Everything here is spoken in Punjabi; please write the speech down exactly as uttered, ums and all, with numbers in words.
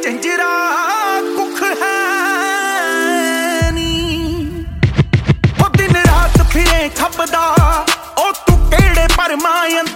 ਝੰਜਰਾ ਕੁੱਖ ਹੈ ਨੀ ਉਹ ਦਿਨ ਰਾਤ ਫਿਰੇ ਖੱਬਦਾ ਉਹ ਤੂੰ ਕਿਹੜੇ ਪਰਮਾਂ